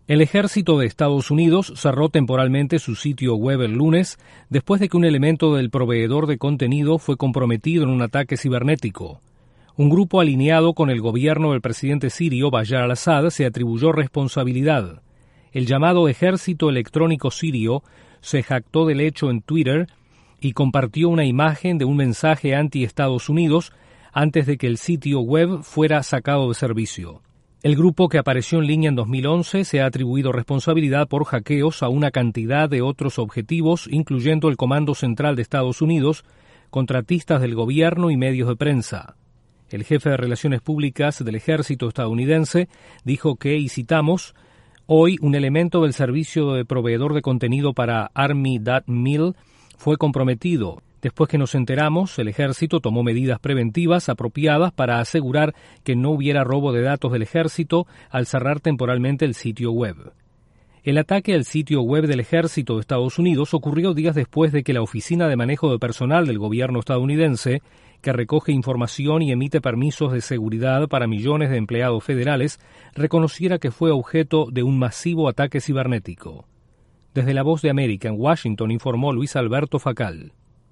El ejército de Estados Unidos cerró temporalmente su sitio web el lunes después de que un elemento del proveedor de contenido fue comprometido en un ataque cibernético. Un grupo alineado con el gobierno del presidente sirio Bashar al-Assad se atribuyó responsabilidad. El llamado Ejército Electrónico Sirio se jactó del hecho en Twitter y compartió una imagen de un mensaje anti-Estados Unidos antes de que el sitio web fuera sacado de servicio. El grupo, que apareció en línea en 2011, se ha atribuido responsabilidad por hackeos a una cantidad de otros objetivos, incluyendo el Comando Central de Estados Unidos, contratistas del gobierno y medios de prensa. El jefe de Relaciones Públicas del ejército estadounidense dijo que, y citamos, «Hoy un elemento del servicio de proveedor de contenido para Army.mil fue comprometido. Después que nos enteramos, el ejército tomó medidas preventivas apropiadas para asegurar que no hubiera robo de datos del ejército al cerrar temporalmente el sitio web». El ataque al sitio web del ejército de Estados Unidos ocurrió días después de que la Oficina de Manejo de Personal del gobierno estadounidense, que recoge información y emite permisos de seguridad para millones de empleados federales, reconociera que fue objeto de un masivo ataque cibernético. Desde La Voz de América en Washington informó Luis Alberto Facal.